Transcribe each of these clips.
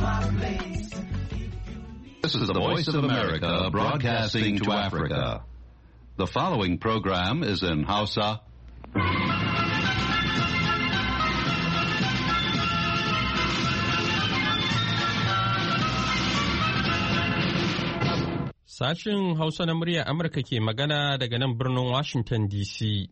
This is the Voice of America broadcasting to Africa. The following program is in Hausa. Sashin Hausa na murya Amurka ke magana daga nan birnin Washington DC.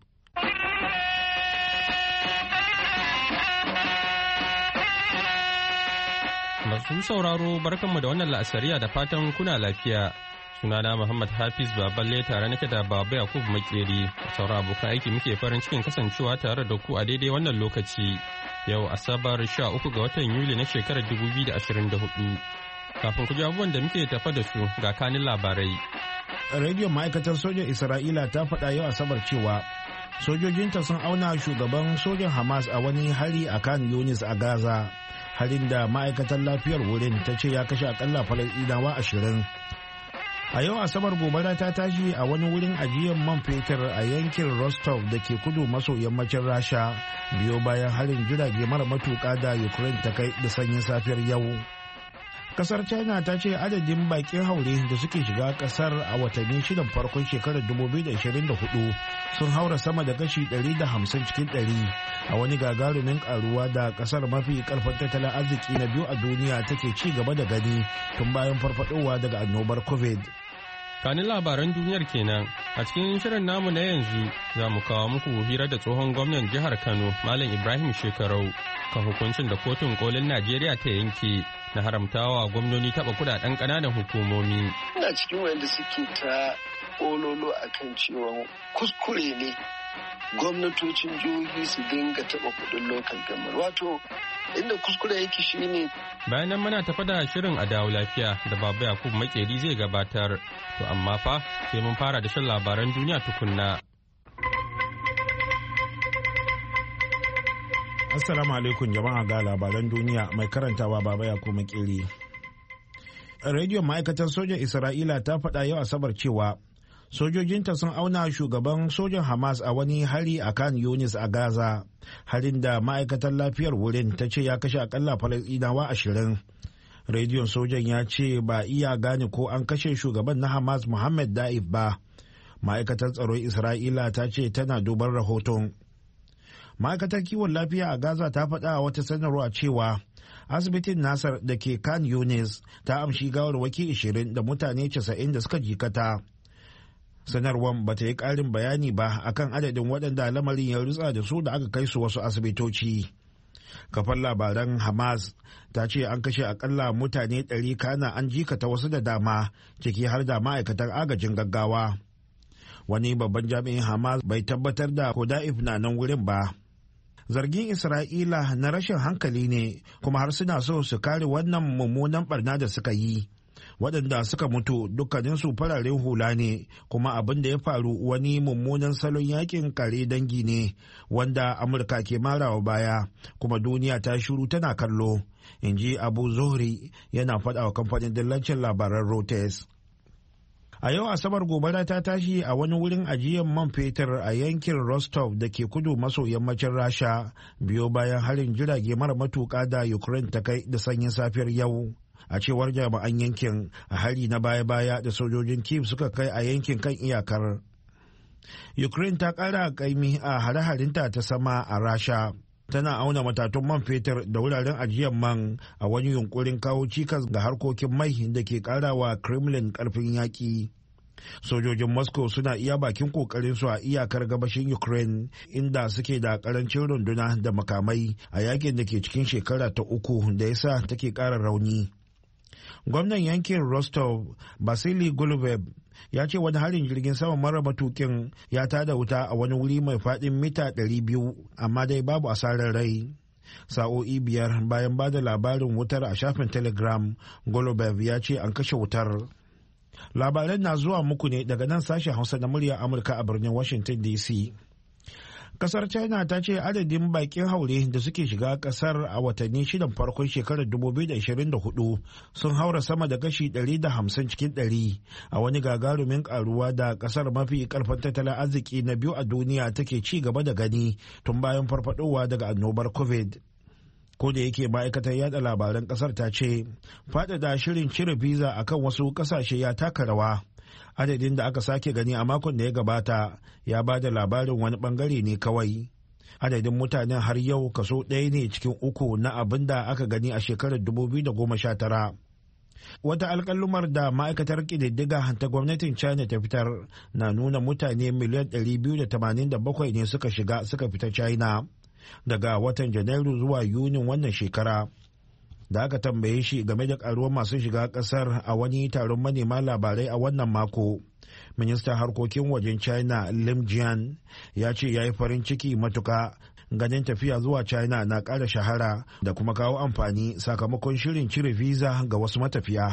Masu sauraro barkanmu da wannan la'asariya da fatan kuna lafiya. Sunana Muhammad Hafiz Baballe tare nake da Baba Yakubu Makeri. Sauran abokan aiki muke farin cikin kasancewa tare da ku a daidai wannan lokaci. Yau Asabar 13 ga watan Yuli na shekarar 2024. Kafin ku ji abubuwan da muke tafa da su ga kanin labarai. Rediyon ma'aikatar sojan Isra'ila ta faɗa yau Asabar cewa sojojinta sun auna shugaban sojan Hamas a wani hari a Khan Yunis a Gaza. Harin da ma'aikatar lafiyar wurin ta ce ya kashe akalla Falasɗinawa 20. A yau Asabar gobara ta tashi a wani wurin ajiyar man fetur a yankin Rostov da ke kudu maso yammacin Rasha biyo bayan harin jirage mara matuƙa da Ukraine ta kai da sanyin safiyar yau. Kasar China ta ce adadin bakin haure da suke shiga kasar a watanni shidan farkon shekarar 2024 sun haura sama da kashi 150 cikin 100 a wani gagarumin karuwa da kasar mafi karfin tattalin arziki na biyu a duniya take ci gaba da gani tun bayan farfadowa daga annobar COVID. Kanin labaran duniyar kenan a cikin shirin namu na yanzu za mu kawo muku hira da tsohon gwamnan jihar Kano Malam Ibrahim Shekarau kan hukuncin da kotun kolin Najeriya ta yanke na haramtawa gwamnoni taɓa kudaden ƙananan hukumomi. Ina cikin wanda suke ta ololo akan cewa kuskure ne gwamnatocin jihohi su dinga taɓa kuɗin local government. Wato inda kuskure yake shine. Bayan nan muna tafa da shirin a dawo lafiya da Baba Yakubu Makeri zai gabatar. To amma fa sai mun fara da shan labaran duniya tukunna. Assalamu alaikum jama'a ga labaran duniya mai karantawa Baba Yakubu Makeri. Rediyon ma'aikatar sojan Isra'ila ta faɗa yau Asabar cewa sojojinta sun auna shugaban sojan Hamas a wani hari a Khan Yunis a Gaza, harin da ma'aikatar lafiyar wurin ta ce ya kashe akalla Falasɗinawa 20. Rediyon sojan ya ce ba iya gane ko an kashe shugaban na Hamas Muhammad Da'if ba. Ma'aikatar tsaron Isra'ila ta ce tana duban rahoton. Ma'aikatar kiwon lafiya a Gaza ta faɗa a wata sanarwa cewa asibitin Nasar da ke Khan Yunis ta amshi gawarwaki 20 da mutane 90 da suka jikata. Sanarwar ba ta yi ƙarin bayani ba akan adadin waɗanda lamarin ya rutsa da su da aka kai su wasu asibitoci. Kafar labaran Hamas ta ce an kashe akalla mutane 100 kana an jikata wasu da dama ciki har da ma'aikatan agajin gaggawa. Wani babban jami'in Hamas bai tabbatar da ko Da'if na nan wurin ba. Zargin Isra'ila na rashin hankali ne kuma har suna so su kare wannan mummunan barna da suka yi. Waɗanda suka mutu dukkaninsu fararen hula ne kuma abin da ya faru wani mummunan salon yakin kare dangi ne wanda Amurka ke marawa baya kuma duniya ta shiru tana kallo, in ji Abu Zuhri yana faɗa wa kamfanin dillancin labaran Reuters. A yau Asabar gobara ta tashi a wani wurin ajiyar man fetur a yankin Rostov da ke kudu maso yammacin Rasha biyo bayan harin jirage mara matuƙa da Ukraine ta kai da sanyin safiyar yau. A cewar jami'an yankin a hari na baya-baya da sojojin Kyiv suka kai a yankin kan iyakar. Ukraine ta ƙara ƙaimi a hare-harinta ta sama a Rasha. Tana auna matatun man fetur da wuraren ajiyar man a wani yunkurin kawo cikas ga harkokin mai da ke karawa Kremlin karfin yaƙi. Sojojin Moscow suna iya bakin su a iyakar gabashin Ukraine inda suke da karancin runduna da makamai a yakin da ke cikin shekara ta 3 da yasa take ƙara rauni. Gwamnan yankin Rostov, Vasily Golubev, ya ce wani harin jirgin sama mara matukin ya tada wuta a wani wuri mai faɗin mita 200 amma dai babu asarar rai. Sa'o'i 5 bayan ba da labarin wutar a shafin Telegram, Golubev ya ce an kashe wutar. Labaran na zuwa muku ne daga nan sashen Hausa na murya Amurka a birnin Washington DC. Kasar China ta ce adadin bakin haure da suke shiga kasar a watanni shidan farkon shekarar 2024 sun haura sama da kashi 150 cikin 100 a wani gagarumin karuwa da kasar mafi karfin tattalin arziki na biyu a duniya take ci gaba da gani tun bayan farfadowa daga annobar COVID. ko da yake ma'aikatar yada labaran kasar ta ce faɗaɗa shirin cire visa akan wasu ƙasashe ya taka rawa. Adadin da aka sake gani a makon da ya gabata ya ba da labarin wani bangare ne kawai. Adadin mutanen har yau kaso 1 ne cikin 3 na abin da aka gani a shekarar 2019. Wata alkalumar da ma'aikatar ƙididdiga ta gwamnatin China ta fitar na nuna mutane miliyan 287 ne suka fita China daga watan Janairu zuwa Yunin wannan shekara. Da aka tambaye shi game da karuwar masu shiga kasar a wani taron manema labarai a wannan mako, ministan harkokin wajen China Lim Jian ya ce ya yi farin ciki matuka ganin tafiya zuwa China na ƙara shahara da kuma kawo amfani sakamakon shirin cire visa ga wasu matafiya.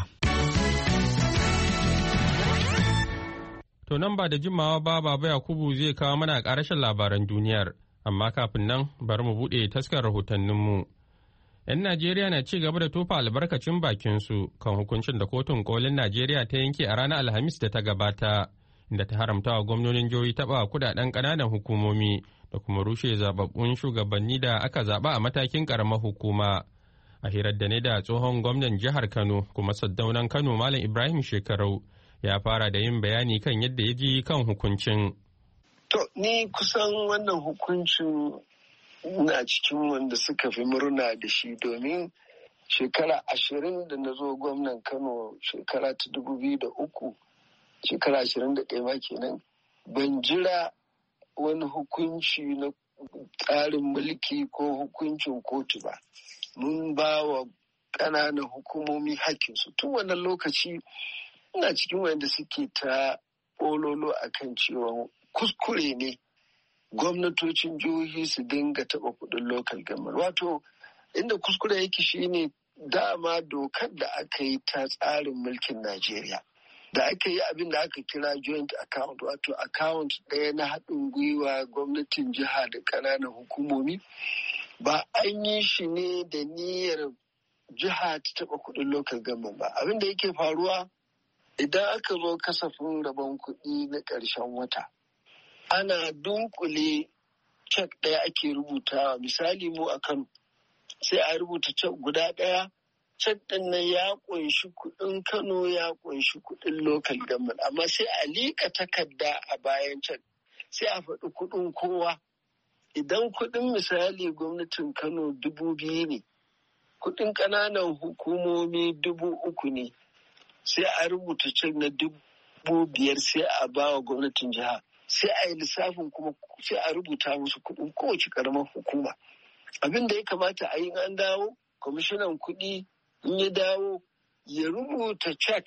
To nan ba da jimawa ba Baba Yakubu zai kawo mana ƙarashin labaran duniyar, amma kafin nan bari mu buɗe taskar rahotanninmu. 'Yan Najeriya na ci gaba da tofa albarkacin bakinsu kan hukuncin da kotun kolin Najeriya ta yanke a ranar Alhamis da ta gabata, inda ta haramta wa gwamnonin jihohi taɓa kudaden ƙananan hukumomi da kuma rushe zababbun shugabanni da aka zaɓa a matakin ƙaramar hukuma. A hirar da ne da tsohon gwamnan jihar Kano kuma saddaunan Kano Malam Ibrahim Shekarau ya fara da yin bayani kan yadda ya ji kan hukuncin. To, ni kusan wannan hukuncin ina cikin wanda suka fi murna da shi, domin shekara 20 da na zo gwamnan Kano shekara ta 2003, shekara 21 ma kenan, ban jira wani hukunci na tsarin mulki ko hukuncin kotu ba. Mun ba wa ƙananan hukumomi hakkinsu. Tun wannan lokaci ina cikin wanda suke ta ololo akan cewa kuskure ne gwamnatocin jihohi su dinga taɓa kuɗin local government. Wato, inda kuskure yake shine dama dokar da aka yi ta tsarin mulkin Najeriya. Da aka yi abin da aka kira joint account, wato account ɗaya na haɗin gwiwa gwamnatin jiha da ƙananan hukumomi, ba an yi shi ne da niyyar jiha ta taɓa kuɗin local government ba. Abin da yake faruwa idan aka zo kasafin rabon kuɗi na ƙarshen wata, ana dunkule cek ɗaya ake rubutawa. Misali mu a Kano sai a rubuta cek guda ɗaya, cek ɗin nan ya ƙunshi kuɗin Kano, ya ƙunshi kuɗin local government, amma sai a liƙa takarda a bayan cek sai a faɗi kuɗin kowa. Idan kuɗin misali gwamnatin Kano 2,000 ne, kuɗin ƙananan hukumomi 3,000 ne, sai a rubuta cek na 5,000 sai a ba wa gwamnatin jiha. Sai a yi lissafin kuma sai a rubuta musu kuɗin kowace ƙaramar hukuma. Abin da ya kamata a yi an dawo, kwamishinan kuɗi in ya dawo ya rubuta cek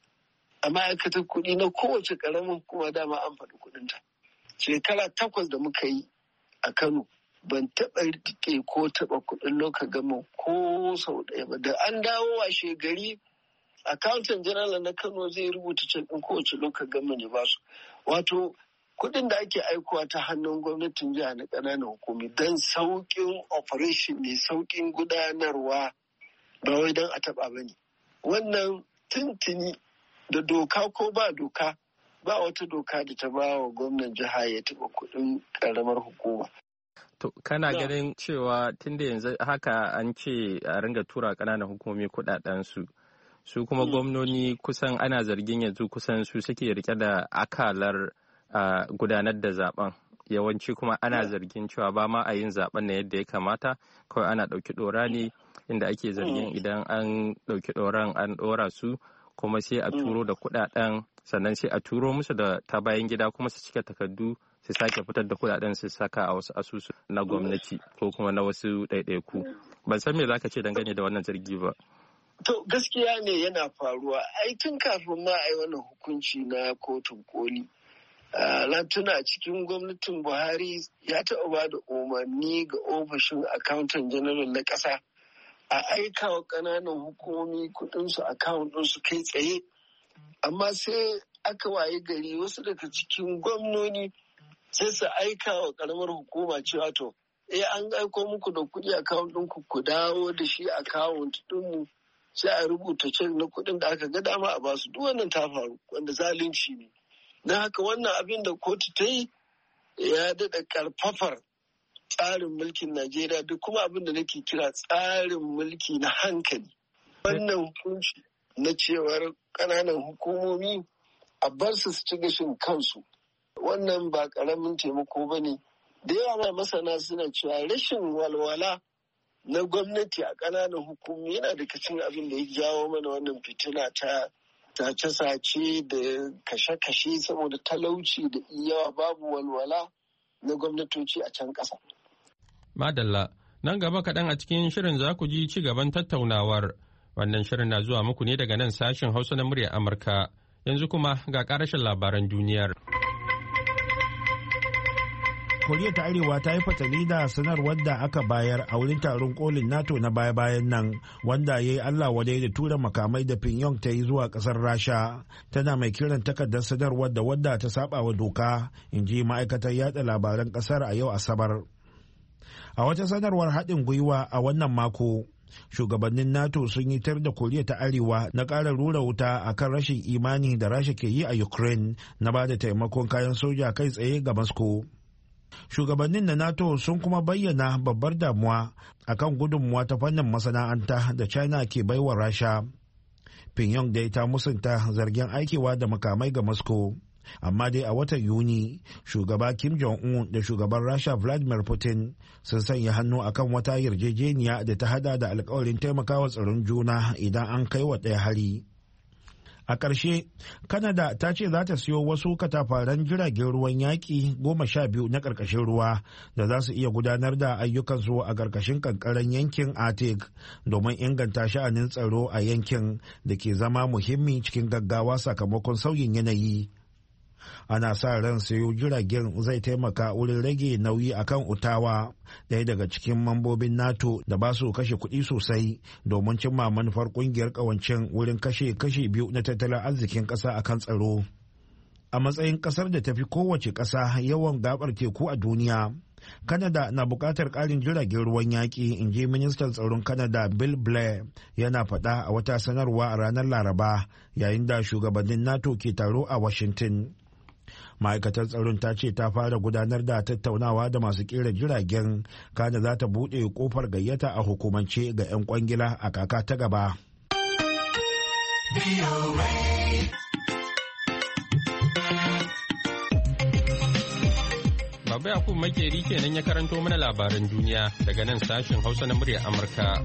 a ma'aikatar kuɗi na kowace ƙaramar hukuma, dama an faɗi kuɗinta. Shekara 8 da muka yi a Kano ban taɓa riƙe ko taɓa kuɗin local government ko sau ɗaya ba. Da an dawo washe gari, accountant general na Kano zai rubuta cek ɗin kowace local government ya basu. Wato, kuɗin da ake aikowa ta hannun gwamnatin jiha na ƙananan hukumi don sauƙin operation ne, sauƙin gudanarwa, ba wai don a taɓa ba ne. Wannan tuntuni da doka ko ba doka, ba wata doka da ta ba wa gwamnan jiha ya taɓa kuɗin ƙaramar hukuma. To, kana ganin cewa tunda yanzu haka an ce a ringa tura ƙananan hukumomi kuɗaɗensu, su kuma gwamnoni kusan ana zargin yanzu kusan su suke rike da akalar gudanar da zaben, yawanci kuma ana zargin cewa ba ma a yin zaben na yadda ya kamata, kawai ana ɗauki ɗora ne, inda ake zargin idan an ɗauki ɗoran an ɗora su kuma sai a turo da kuɗaɗen, sannan sai a turo musu da ta bayan gida kuma su cika takardu su sake fitar da kuɗaɗen su saka a wasu asusu na gwamnati ko kuma na wasu ɗaiɗaiku. Ban san me zaka ce dangane da wannan zargi ba. To, gaskiya ne yana faruwa. Ai tun kafin ma a yi wannan hukunci na kotun koli, na tuna cikin gwamnatin Buhari ya taɓa ba da umarni ga ofishin accountant general na ƙasa a aika wa ƙananan hukumomi kuɗinsu account ɗinsu kai tsaye. Amma sai aka waye gari wasu daga cikin gwamnoni sai su aika wa ƙaramar hukuma cewa to, an aiko muku da kuɗi account ɗinku ku dawo da shi account ɗinmu, sai a rubuta cek na kuɗin da aka ga dama a basu. Duk wannan ta faru, wanda zalunci ne. Don haka wannan abin da kotu ta yi ya daɗa ƙarfafar tsarin mulkin Najeriya da kuma abin da nake kira tsarin mulki na hankali. Wannan hukunci na cewar ƙananan hukumomi a bar su ci gashin kansu. Wannan ba ƙaramin taimako ba ne. Da yawa masana suna cewa rashin walwala na gwamnati a ƙananan hukumomi yana da cikin abin da ya jawo mana wannan fitina ta sace-sace da kashe-kashe saboda talauci da yawa babu walwala na gwamnatoci a can ƙasa. Madalla, nan gaba kaɗan a cikin shirin za ku ji ci gaban tattaunawar. Wannan shirin na zuwa muku ne daga nan sashen Hausa na muryar Amurka. Yanzu kuma ga ƙarashin labaran duniyar. Koriya ta Arewa ta yi fatali da sanarwar da aka bayar a wurin taron kolin NATO na baya-bayan nan wanda ya yi Allah wadai da tura makamai da Pyongyang ta yi zuwa kasar Rasha. Tana mai kiran takardar sadarwar da wadda ta saba wa doka, in ji ma'aikatar yada labaran kasar a yau Asabar. A wata sanarwar haɗin gwiwa a wannan mako, shugabannin NATO sun yi tar da Koriya ta Arewa na ƙara rura wuta a kan rashin imani da Rasha ke yi a Ukraine na ba da taimakon kayan soja kai tsaye ga Moscow. Shugabannin na NATO sun kuma bayyana babbar damuwa akan gudunmuwa ta fannin masana'anta da China ke baiwa Rasha. Pyongyang dai ta musanta zargin aikewa da makamai ga Moscow. Amma dai a watan Yuni, shugaba Kim Jong-un da shugaban Rasha Vladimir Putin sun sanya hannu akan wata yarjejeniya da ta hada da alkawarin taimakawa tsaron juna idan an kai wa ɗaya hari. A ƙarshe, Canada ta ce za ta siyo wasu katafaren jiragen ruwan yaƙi 12 na ƙarƙashin ruwa da za su iya gudanar da ayyukansu a ƙarƙashin ƙanƙaren yankin Arctic domin inganta sha'anin tsaro a yankin da ke zama muhimmi cikin gaggawa sakamakon sauyin yanayi. Ana sa ran sayo jiragen zai taimaka wurin rage nauyi akan Ottawa, ɗaya daga cikin mambobin NATO da ba su kashe kuɗi sosai domin cimma manufar ƙungiyar ƙawancen wurin kashe biyu na tattalin arzikin ƙasa akan tsaro. A matsayin ƙasar da tafi kowace ƙasa yawan gabar teku a duniya, Canada na buƙatar ƙarin jiragen ruwan yaƙi, in ji ministan tsaron Canada Bill Blair yana faɗa a wata sanarwa a ranar Laraba yayin da shugabannin NATO ke taro a Washington. Ma'aikatar tsaron ta ce ta fara gudanar da tattaunawa da masu kera jiragen, kana za ta buɗe kofar gayyata a hukumance ga 'yan kwangila a kaka ta gaba. Baba Yakubu Makeri kenan ya karanto mana labaran duniya daga nan sashen Hausa na muryar Amurka.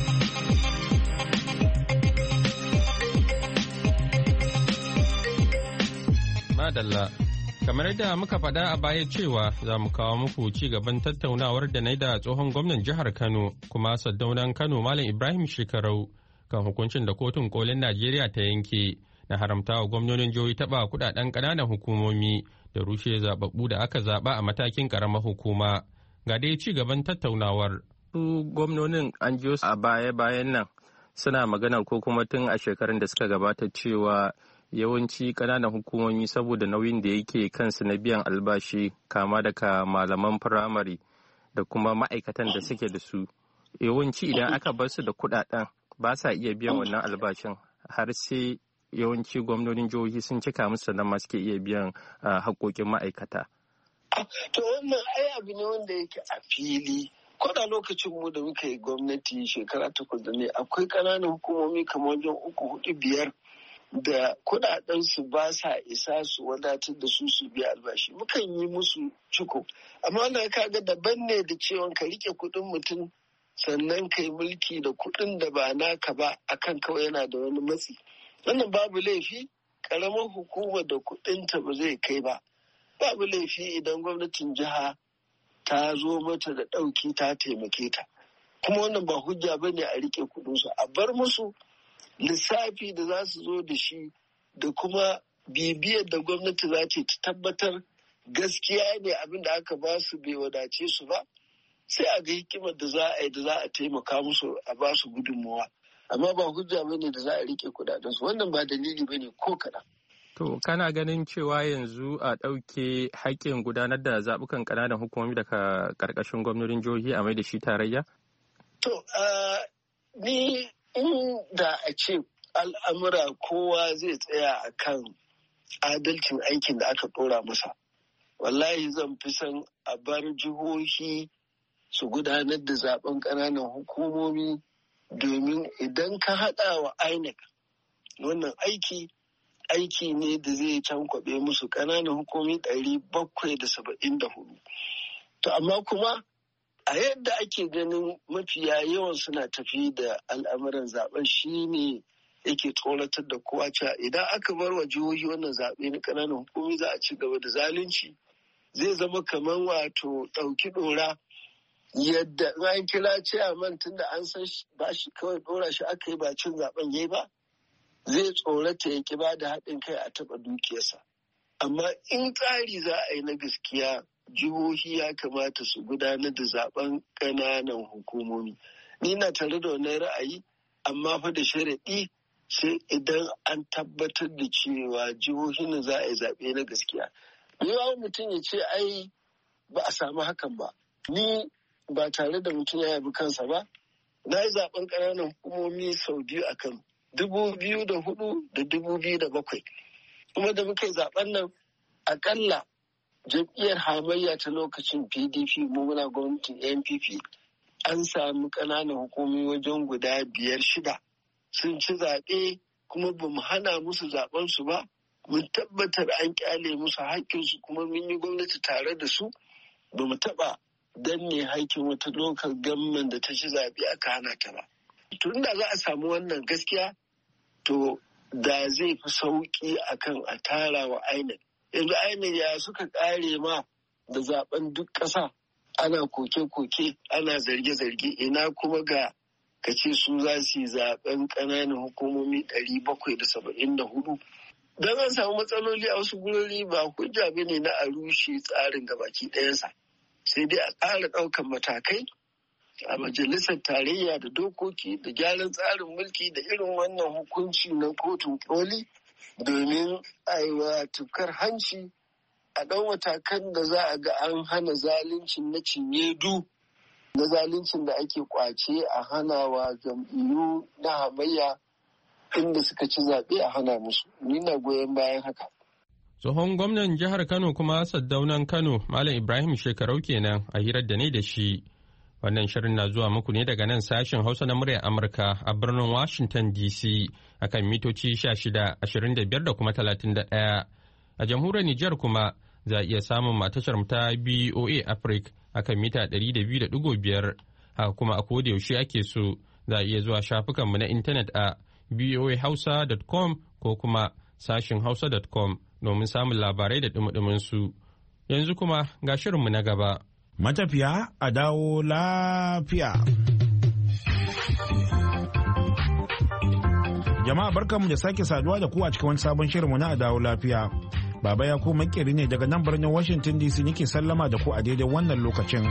Madalla. Kamar yadda muka faɗa a baya cewa za mu kawo muku ci gaban tattaunawar da na yi da tsohon gwamnan jihar Kano kuma saddaunan Kano Malam Ibrahim Shekarau kan hukuncin da kotun kolin Najeriya ta yanke na haramtawa gwamnonin jihohi taɓa kuɗaɗen ƙananan hukumomi da rushe zaɓaɓɓu da aka zaɓa a matakin ƙaramar hukuma. Ga dai ci gaban tattaunawar. Su gwamnonin an jiyo a baya-bayan nan suna magana ko kuma tun a shekarun da suka gabata cewa yawanci ƙananan hukumomi saboda nauyin da yake kansu na biyan albashi kama daga malaman firamare da kuma ma'aikatan da suke da su yawanci idan aka bar su da kuɗaɗen ba sa iya biyan wannan albashin har sai yawanci gwamnonin jihohi sun cika musu sannan ma suke iya biyan haƙoƙin ma'aikata. To wannan ai abu ne wanda yake a fili. Kwada lokacin mu da muka yi gwamnati shekara 8 da ne akwai ƙananan hukumomi kamar wajen 3, 4, 5 da kudadensu ba sa isa su wadatar da su biya albashi. Mukan yi musu ciko. Amma wannan kaga daban ne da cewa ka rike kudin mutum sannan ka yi mulki da kudin da ba naka ba akan kawai yana da wani matsi. Wannan babu laifi, karamar hukuma da kudinta ba zai kai ba. Babu laifi idan gwamnatin jiha ta zo mata da ɗauki ta taimake ta. Kuma wannan ba hujja ba ne a rike kudinsu. A bar musu lissafi da za su zo da shi da kuma bibiyar da gwamnati za ta tabbatar gaskiya ne abin da aka ba su bai wadace su ba, sai a ga hikimar da za a yi da za a taimaka musu a ba su gudunmawa. Amma ba hujja bane da za a rike kudadensu, wannan ba dalili bane ko kaɗan. To kana ganin cewa yanzu a ɗauke haƙƙin gudanar da zaɓukan ƙananan hukumomi daga ƙarƙashin gwamnonin jihohi a mai da shi tarayya? To ni da a ce al'amura kowa zai tsaya a kan adalcin aikin da aka ɗora masa. Wallahi zan fi son a bar jihohi su gudanar da zaben ƙananan hukumomi, domin idan ka haɗa wa INEC wannan aiki ne da zai cankwaɓe musu ƙananan hukumomi 774. To amma kuma a yadda ake ganin mafiya yawan suna tafi da al'amuran zaben shine yake tsoratar da kowa cewa idan aka bar wa jihohi wannan zaɓe na ƙananan hukumomi za a ci gaba da zalunci, zai zama kamar wato ɗauki ɗora, yadda an kira ciyaman tun da an san ba shi kawai ɗora shi aka yi ba cin zaben yayi ba, zai tsorata ya ki ba da haɗin kai a taɓa dukiyarsa. Amma in tsari za a yi na gaskiya, jihohi ya kamata su gudanar da zaben ƙananan hukumomi. Ni na tare da wannan ra'ayi, amma fa da sharaɗi sai idan an tabbatar da cewa jihohin za a yi zaɓe na gaskiya. Yawan mutum ya ce ai ba a samu hakan ba. Ni ba tare da mutum ya yabi kansa ba, na yi zaben ƙananan hukumomi sau 2 a Kano, 2004 da 2007. Kuma da muka yi zaben nan akalla jam'iyyar hamayya ta lokacin PDP mu muna gwamnatin NPP an samu ƙananan hukumomi wajen guda 5-6 sun ci zaɓe, kuma ba mu hana musu zaɓensu ba, mun tabbatar an ƙyale musu haƙƙinsu, kuma mun yi gwamnati tare da su, ba mu taɓa danne haƙƙin wata lokal gamman da ta ci zaɓe aka hana ta ba. Tun da za a samu wannan gaskiya, to da zai fi sauƙi akan a tara wa INEC. Yanzu INEC ya suka ƙare ma da zaɓen duk ƙasa, ana koke-koke, ana zarge-zarge, ina kuma ga kace su za su yi zaɓen ƙananan hukumomi 774. Don an samu matsaloli a wasu gurori ba hujja bane na a rushe tsarin gabaki ɗayansa. Sai dai a ƙara ɗaukan matakai a majalisar tarayya da dokoki da gyaran tsarin mulki da irin wannan hukunci na kotun koli, domin a yi wa tufkar hanci, a ɗau matakan da za a ga an hana zaluncin na cinyedu, na zaluncin da ake kwace a hana wa jam'iyyu na hamayya inda suka ci zaɓe a hana musu. Ni na goyon bayan haka. Tsohon gwamnan jihar Kano kuma Saddaunan Kano Malam Ibrahim Shekarau kenan a hirar da ne da shi. Wannan shirin na zuwa muku ne daga nan sashen Hausa na muryar Amurka a birnin Washington DC akan mitoci 16, 25 da kuma 31. A jamhuriyar Nijar kuma za a iya samun matashar ta BOA Africa akan mita 200.5. Haka kuma a koda yaushe ake so za a iya zuwa shafukanmu na intanet a boahausa.com ko kuma sashin hausa.com domin samun labarai da dumudumin su. Yanzu kuma ga shirinmu na gaba. Matafiya a dawo lafiya. Jama'a barkanmu da sake saduwa da ku a cikin wani sabon shirinmu na a dawo lafiya. Baba ya ku makeri ne daga nan birnin Washington DC nake sallama da ku a daidai wannan lokacin.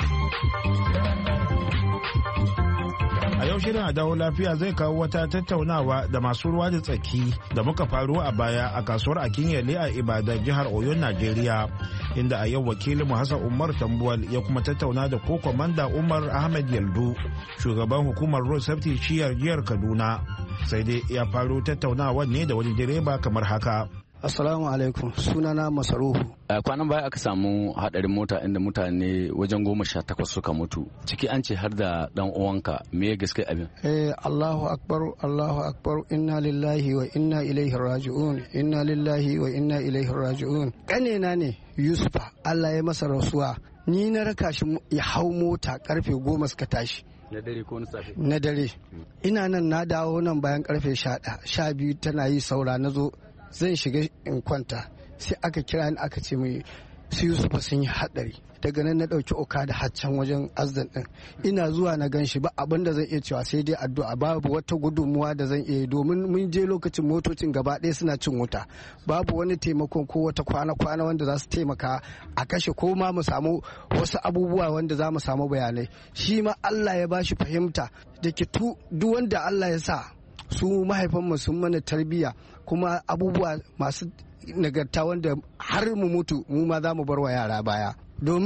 A yau shirin a dawo lafiya zai kawo wata tattaunawa da masu ruwa da tsaki da muka faru a baya a kasuwar Akinyele a Ibadan jihar Oyo, Najeriya, inda a yau wakilin mu Hassan Umar Tambuwal ya kuma tattauna da ko Komanda Umar Ahmed Yaldu, shugaban hukumar Road Safety shiyar jihar Kaduna. Sai dai ya faru tattaunawa ne da wani direba kamar haka. Assalamu alaikum, sunana Masaruhu. Kwanan baya aka samu hadarin mota inda mutane wajen 18 suka mutu. Ciki an ce har da dan uwanka, me gaske abin? Allahu akbar, inna lillahi wa inna ilaihi raji'un, inna lillahi wa inna ilaihi raji'un. Kanena ne Yusufa, Allah ya masa rasuwa. Ni na raka shi ya hau mota karfe 10 suka tashi. Na dare ko na safe? Na dare. Ina nan na dawo nan bayan karfe 11 tana yi saura na zo zan shiga in kwanta, sai aka kira ni aka ce mai su Yusufa sun yi hadari. Daga nan na dauki oka da haccan wajen azdan din, ina zuwa na gan shi ba abin da zan iya cewa sai dai addu'a, babu wata gudunmuwa da zan iya, domin mun je lokacin motocin gaba ɗaya suna cin wuta, babu wani taimakon ko wata kwana wanda za su taimaka a kashe ko ma mu samu wasu abubuwa wanda za mu samu bayanai. Shi ma Allah ya bashi fahimta da ke duk wanda Allah ya sa su mahaifanmu sun mana tarbiyya kuma abubuwa masu nagarta wanda har mu mutu mu ma za mu bar wa yara baya, domin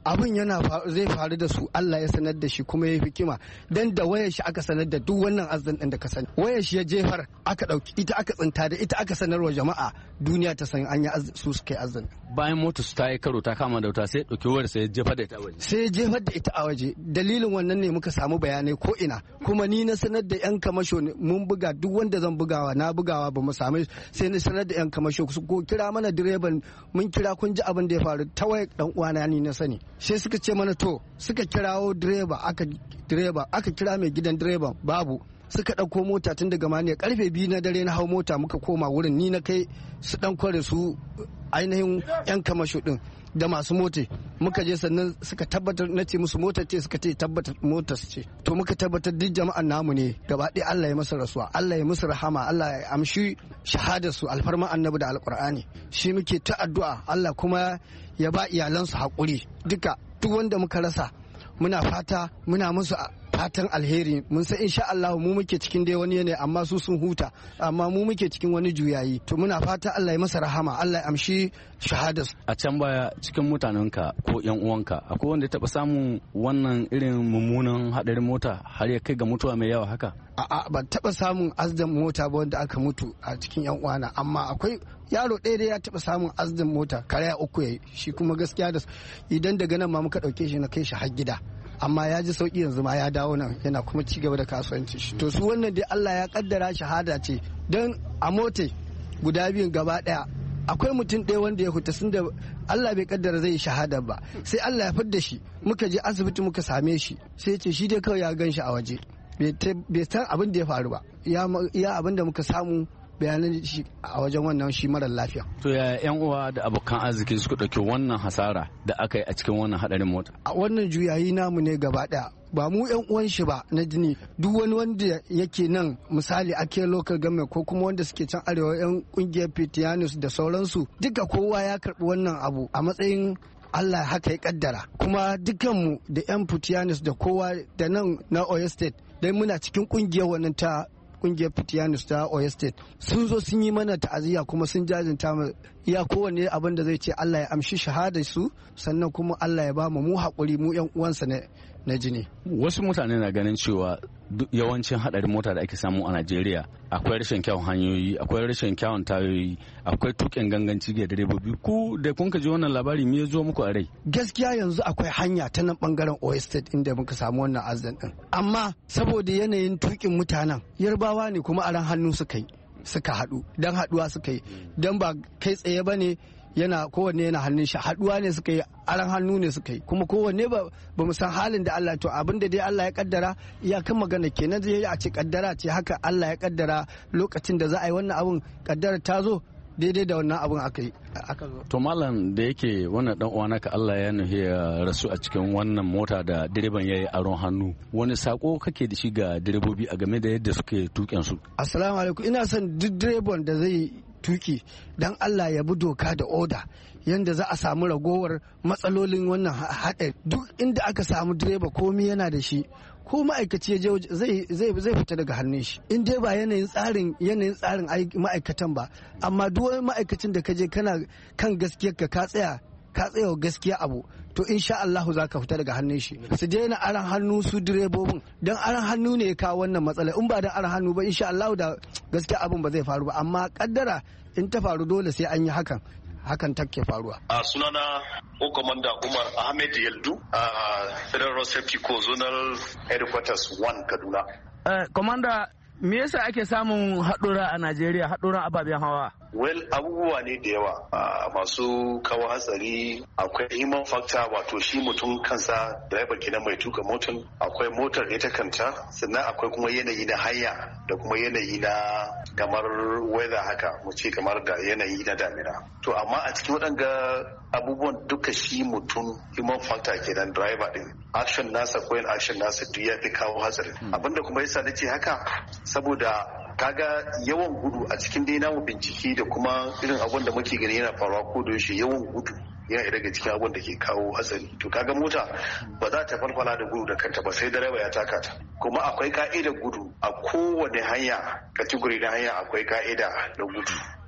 abin zai faru da su Allah ya sanar da shi kuma ya hikima dan da wayar shi aka sanar da duk wannan azan din da ka sani wayar shi ya jefar aka dauki ita aka tsinta da ita aka sanar wa jama'a duniya ta san an yi su suka yi azan bayan motar su ta yi karo ta kama da wuta sai dauki wayar sai ya jefar da ita a waje sai ya jefar da ita a waje dalilin wannan ne muka samu bayanai ko ina kuma ni na sanar da yan kamasho mun buga duk wanda zan bugawa na bugawa ba mu samu sai na sanar da yan kamasho ko kira mana direban mun kira kun ji abin da ya faru ta wayar dan uwana ni na sani sai suka ce mana to suka kirawo direba aka kira mai gidan direban babu suka ɗauko mota tun daga maniya karfe 2 na dare na hau mota muka koma wurin ni na kai su dan kware su ainihin yan kamasho din da masu mota muka je sannan suka tabbatar na ce musu motar ce suka ce tabbatar motar ce to muka tabbatar duk jama'an namu ne gaba ɗaya Allah ya masa rasuwa Allah ya musu rahama Allah ya amshi shahadar su alfarma annabi da alqur'ani shi muke ta addu'a Allah kuma ya ba iyalansu haƙuri duka duk wanda muka rasa muna fata muna musu fatan alheri mun san insha Allah mu muke cikin dai wani yanayi amma su sun huta amma mu muke cikin wani juyayi to muna fata Allah ya masa rahama Allah ya amshi shahadas a can baya cikin mutanenka ko yan uwanka akwai wanda ya taba samun wannan irin mummunan hadarin mota har ya kai ga mutuwa mai yawa haka a'a ban taba samun azdan mota ba wanda aka mutu a cikin yan uwana amma akwai yaro ɗaya da ya taɓa samun azdan mota karaya 3 yayi shi kuma gaskiya da idan daga nan ma muka ɗauke shi na kai shi har gida amma ya ji sauki yanzu ma ya dawo nan yana kuma ci gaba da kasuwanci shi to su wannan dai Allah ya kaddara shahada ce don a mote guda biyun gaba ɗaya akwai mutum ɗaya wanda ya huta sun da Allah bai kaddara zai yi shahada ba sai Allah ya fidda shi muka je asibiti muka same shi sai ya ce shi dai kawai ya gan shi a waje bai san abin da ya faru ba ya abin da muka samu bayanan shi a wajen wannan shi marar lafiya. To ya yan uwa da abokan arziki suka ɗauki wannan hasara da aka yi a cikin wannan hadarin mota? A wannan juyayi namu ne gaba ɗaya ba mu yan uwan shi ba na jini duk wani wanda yake nan misali ake local government ko kuma wanda suke can arewa yan kungiyar Pitianus da sauransu duka kowa ya karɓi wannan abu a matsayin Allah haka ya kaddara kuma dukanmu da yan Pitianus da kowa da nan na Oyo State dai muna cikin kungiyar wannan ta kungiyar Pitianus ta Oyo State sun zo sun yi mana ta'aziyya kuma sun jajinta mu iya kowanne abin da zai ce Allah ya amshi shahadar su sannan kuma Allah ya ba mu haƙuri mu yan uwansa na jini. Wasu mutane na ganin cewa yawancin hadarin mota da ake samu a Najeriya akwai rashin kyawun hanyoyi, akwai rashin kyawun tayoyi, akwai tukin ganganci ga direbobi. Ku da kun ka ji wannan labari me ya zo muku a rai? Gaskiya yanzu akwai hanya ta nan bangaren Oyo State inda muka samu wannan azan din. Amma saboda yanayin tukin mutanen Yarbawa ne kuma aran hannu suka haɗu dan haɗuwa suka yi dan ba kai tsaye bane kowanne yana hannun shi haɗuwa ne suka yi aran hannu ne suka yi kuma kowanne ba mu san halin da Allah to abinda dai Allah ya kaddara iyakan magana kenan zai a ce kaddara ce haka Allah ya kaddara lokacin da za a yi wannan abun kaddara ta zo daidai da wannan abun aka zo. To malam da yake wannan dan uwa naka Allah ya nuhi ya rasu a cikin wannan mota da direban yayi aron hannu wani sako kake da shi ga direbobi a game da yadda suke tuken su? Assalamu alaikum ina son duk direban da zai tuki dan Allah ya bi doka da oda yanda za a samu ragowar matsalolin wannan haɗari duk inda aka samu direba komai yana da shi ko ma'aikaci ya je zai fita daga hannun shi in dai ba yanayin tsarin ma'aikatan ba amma duk wani ma'aikacin da ka je kana kan gaskiyar ka tsaya gaskiya abu to insha Allahu za ka fita daga hannun shi su daina aran hannu su direbobin dan aran hannu ne ya kawo wannan matsala in ba dan aran hannu ba insha Allahu da gaskiya abin ba zai faru ba amma kaddara in ta faru dole sai an yi hakan take faruwa. A sunana Komanda Umar Ahmed Yaldu a Federal Safety Corps Zonal Headquarters 1 Kaduna. Komanda me yasa ake samun haɗura a Najeriya haɗuran ababen hawa? Well, abubuwa ne da yawa masu kawo hatsari akwai human factor wato shi mutum kansa driver kenan mai tuka motar akwai motar ita kanta sannan akwai kuma yanayi na hanya da kuma yanayi na kamar weather haka mu ce kamar da yanayi na damina to amma a cikin waɗanga abubuwan duka shi mutum human factor kenan driver din action nasa ko action nasa duk ya fi kawo hatsari abinda kuma yasa nace haka saboda kaga yawan gudu a cikin dai namu bincike da kuma irin abun da muke gani yana faruwa ko da yaushe yawan gudu yana daga cikin abun da ke kawo hatsari to kaga mota ba za ta falfala da gudu da kanta ba sai direba ya taka ta kuma akwai ka'idar gudu a kowane hanya category na hanya akwai ka'ida da gudu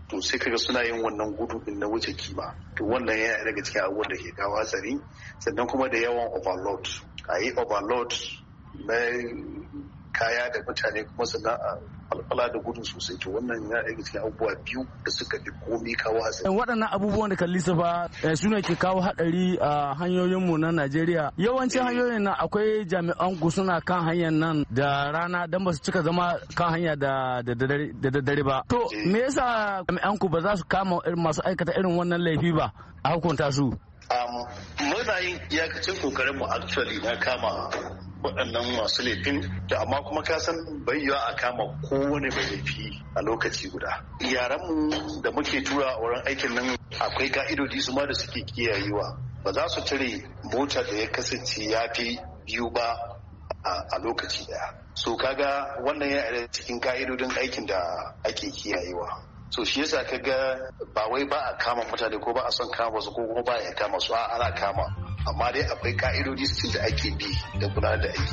to sai kaga suna yin wannan gudu din na wuce kima. To wannan yana daga cikin abubuwan da ke kawo hatsari. Sannan kuma da yawan overload, a yi overload na kaya da mutane kuma sannan a falfala da gudu sosai. To wannan ya daga cikin abubuwa biyu da suka fi komi kawo hatsari. Waɗannan abubuwan da kan lissafa su ne ke kawo haɗari a hanyoyinmu na Najeriya. Yawancin hanyoyin nan akwai jami'an ku suna kan hanyar nan da rana don ba su cika zama kan hanya da daddare ba. To me yasa jami'an ku ba za su kama masu aikata irin wannan laifi ba a hukunta su? Muna yin iyakacin kokarin mu actually na kama waɗannan masu laifin, da amma kuma ka san bayyawa a kama kowane mai laifi a lokaci guda. Yaranmu da muke tura a wurin aikin nan akwai ka'idodi su ma da suke kiyayewa. Ba za su tare mota da ya kasance ya fi biyu ba a lokaci daya. So kaga wannan yana cikin ka'idodin aikin da ake kiyayewa. So shi yasa kaga ba wai ba a kama mutane ko ba a son kama su ko kuma ba a kama su, ana kama, amma dai akwai ka'idodi da ake bi da gudanar da aiki.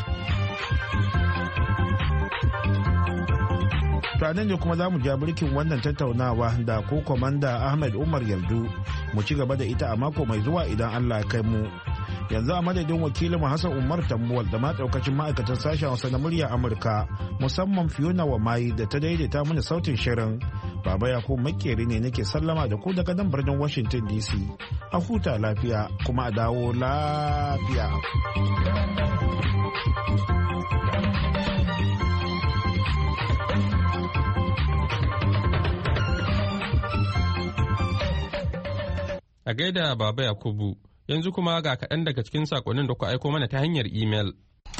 Ranar ne kuma za mu ja birkin wannan tattaunawa da ko kwamanda Ahmed Umar Yardu mu ci gaba da ita a mako mai zuwa idan Allah ya kai mu. Yanzu a madadin wakilin Hassan Umar Tambuwal da ma daukacin ma'aikatan sashen Hausa na murya Amurka, musamman Fiona Wamayi da ta daidaita mana sautin shirin. Baba Yakubu Makeri ne nake sallama da ku daga nan birnin Washington DC. A huta lafiya kuma a dawo lafiya. A gaida Baba Yakubu, yanzu kuma ga kaɗan daga cikin saƙonin da ku aiko mana ta hanyar imel.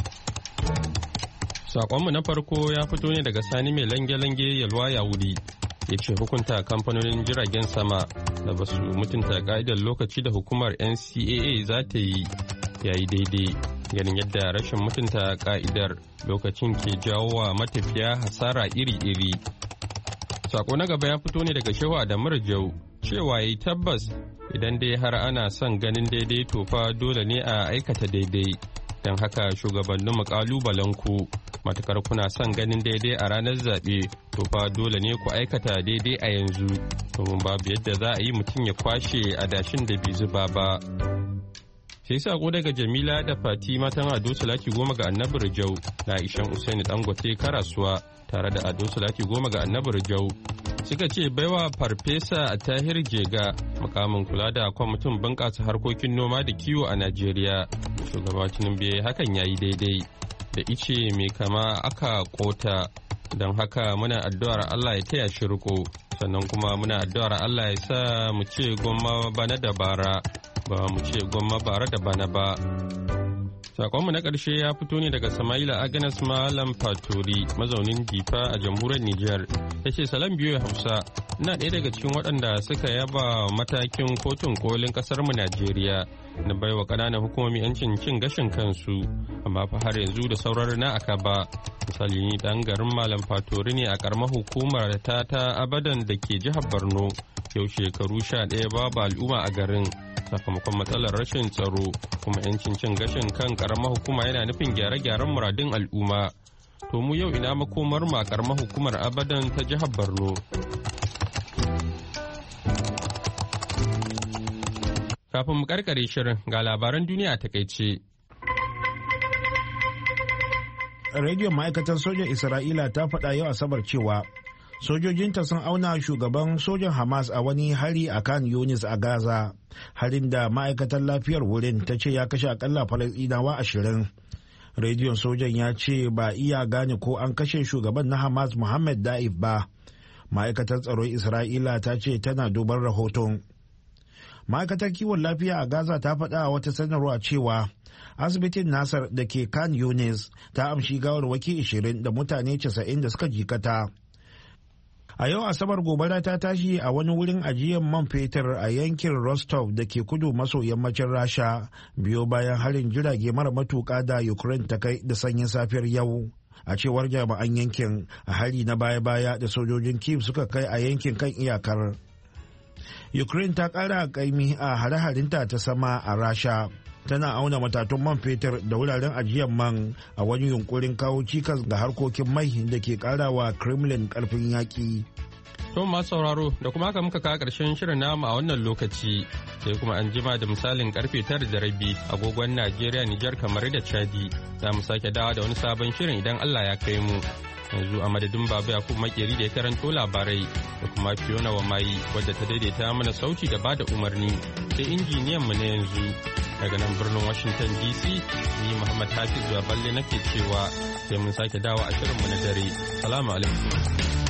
Saƙonmu na farko ya fito ne daga Sani mai lange-lange Yalwa Yawuri. Ya ce hukunta kamfanonin jiragen sama da ba su mutunta ka'idar lokaci da hukumar NCAA za ta yi yayi daidai, ganin yadda rashin mutunta ka'idar lokacin ke jawo wa matafiya hasara iri-iri. Sako na gaba ya fito ne daga Shehu Adamu Rajau, cewa yi tabbas idan dai har ana son ganin daidai to fa dole ne a aikata daidai. Don haka shugabanninmu kalubalen ku, matukar kuna son ganin daidai a ranar zaɓe to fa dole ne ku aikata daidai a yanzu, domin babu yadda za a yi mutum ya kwashe adashin da bai zuba ba. Sai sako daga Jamila da Fati matan Ado Salati 10 ga Annabi Rijau da Aishan Usaini Dangote Karasuwa tare da Ado Salati 10 ga Annabi Rijau suka ce baiwa Farfesa Tahir Jega mukamin kula da kwamitin bunƙasa harkokin noma da kiwo a Najeriya. Shugaba Tinubu hakan yayi daidai, da ice mai kama aka kota, don haka muna addu'ar Allah ya taya shi riko, sannan kuma muna addu'ar Allah ya sa mu ce gwamma bana da bara, ba mu ce gwamma bara da bana ba. Sakonmu na ƙarshe ya fito ne daga Samaila Agnes Malam Fatori, mazaunin Difa a jamhuriyar Nijar. Ya ce salam biyu Hausa, ina ɗaya daga cikin waɗanda suka yaba matakin kotun kolin ƙasarmu Najeriya na baiwa ƙananan hukumomi 'yancin cin gashin kansu, amma fa har yanzu da sauran na aka ba. Misali ni ɗan garin Malam Fatori ne a ƙaramar hukumar ta Abadan da ke jihar Borno, yau shekaru 11 babu al'umma a garin. Sakamakon matsalar rashin tsaro, kuma 'yancin cin gashin kan karamar hukuma yana nufin gyare-gyaren muradun al'umma. To mu yau ina makomar ma karamar hukumar Abadan ta jihar Borno. Kafin mu karkare shirin ga labaran duniya a takaice. Rediyon ma'aikatar sojan Isra'ila ta faɗa yau Asabar cewa sojojinta sun auna shugaban sojan Hamas a wani hari a kan Yunis a Gaza, harin da ma'aikatar lafiyar wurin ta ce ya kashe akalla Falasɗinawa 20. Rediyon sojan ya ce ba iya gane ko an kashe shugaban na Hamas Muhammad Da'if ba. Ma'aikatar tsaron Isra'ila ta ce tana duban rahoton. Ma'aikatar kiwon lafiya a Gaza ta faɗa a wata sanarwa cewa asibitin Nasar da ke Khan Yunis ta amshi gawarwaki 20 da mutane 90 da suka jikata. A yau Asabar gobara ta tashi a wani wurin ajiyar man fetur a yankin Rostov da ke kudu maso yammacin Rasha, biyo bayan harin jirage mara matuƙa da Ukraine ta kai da sanyin safiyar yau. A cewar jami'an yankin, a hari na baya-baya da sojojin Kyiv suka kai a yankin kan iyakar. Ukraine ta ƙara ƙaimi a hare-harinta ta sama a Rasha. Tana auna matatun man fetur da wuraren ajiyar man a wani yunkurin kawo cikas ga harkokin mai da ke karawa Kremlin karfin yaƙi. To masu sauraro da kuma haka muka kawo ƙarshen shirin namu a wannan lokaci sai kuma an jima da misalin karfe 9:30 agogon Najeriya, Nijar, kamar da Chadi za mu sake dawa da wani sabon shirin idan Allah ya kai mu. Yanzu a madadin Baba Yakubu Makeri da ya karanto labarai da kuma Fiona Wamayi wadda ta daidaita mana sauti da bada umarni sai injiniyan mu na yanzu daga nan birnin Washington DC ni Muhammad Hafiz Baballe nake cewa sai mun sake dawo a shirin mu na dare. Salamu alaikum.